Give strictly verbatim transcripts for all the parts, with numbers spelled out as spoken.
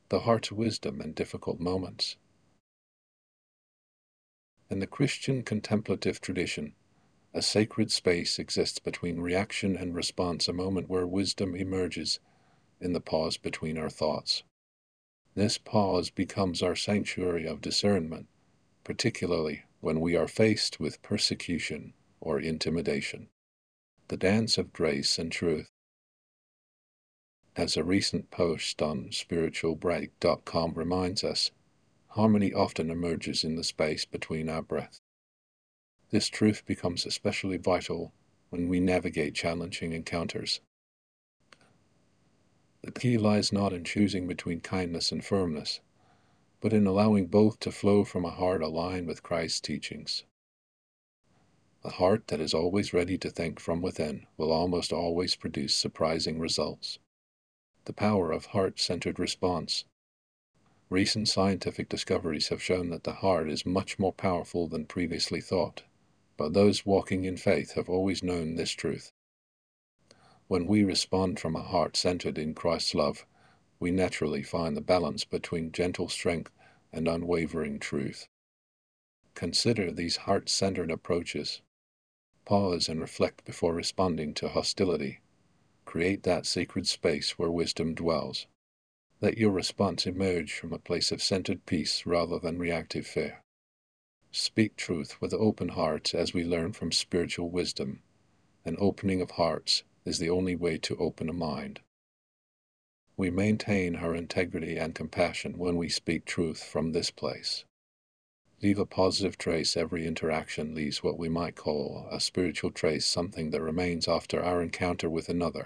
the heart's wisdom in difficult moments. In the Christian contemplative tradition, a sacred space exists between reaction and response, a moment where wisdom emerges in the pause between our thoughts. This pause becomes our sanctuary of discernment, particularly when we are faced with persecution or intimidation. The dance of grace and truth. As a recent post on spiritual break dot com reminds us, harmony often emerges in the space between our breaths. This truth becomes especially vital when we navigate challenging encounters. The key lies not in choosing between kindness and firmness, but in allowing both to flow from a heart aligned with Christ's teachings. A heart that is always ready to think from within will almost always produce surprising results. The power of heart-centered response. Recent scientific discoveries have shown that the heart is much more powerful than previously thought, but those walking in faith have always known this truth. When we respond from a heart centered in Christ's love, we naturally find the balance between gentle strength and unwavering truth. Consider these heart-centered approaches. Pause and reflect before responding to hostility. Create that sacred space where wisdom dwells. Let your response emerge from a place of centered peace rather than reactive fear. Speak truth with open hearts as we learn from spiritual wisdom. An opening of hearts is the only way to open a mind. We maintain our integrity and compassion when we speak truth from this place. Leave a positive trace. Every interaction leaves what we might call a spiritual trace, something that remains after our encounter with another.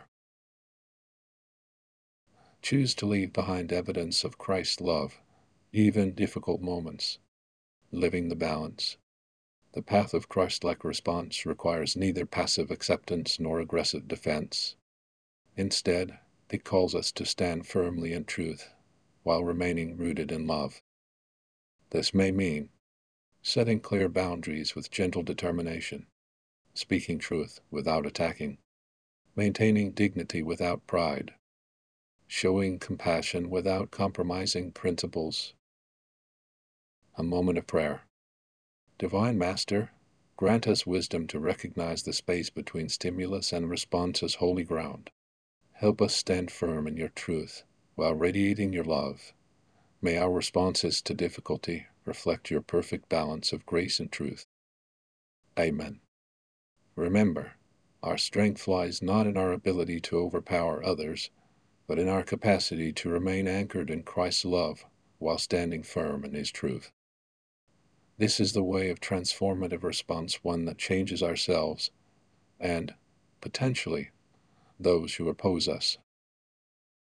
Choose to leave behind evidence of Christ's love, even in difficult moments. Living the balance. The path of Christ-like response requires neither passive acceptance nor aggressive defense. Instead, it calls us to stand firmly in truth while remaining rooted in love. This may mean setting clear boundaries with gentle determination, speaking truth without attacking, maintaining dignity without pride, showing compassion without compromising principles. A moment of prayer. Divine Master, grant us wisdom to recognize the space between stimulus and response as holy ground. Help us stand firm in your truth while radiating your love. May our responses to difficulty reflect your perfect balance of grace and truth. Amen. Remember, our strength lies not in our ability to overpower others, but in our capacity to remain anchored in Christ's love while standing firm in His truth. This is the way of transformative response, one that changes ourselves and, potentially, those who oppose us.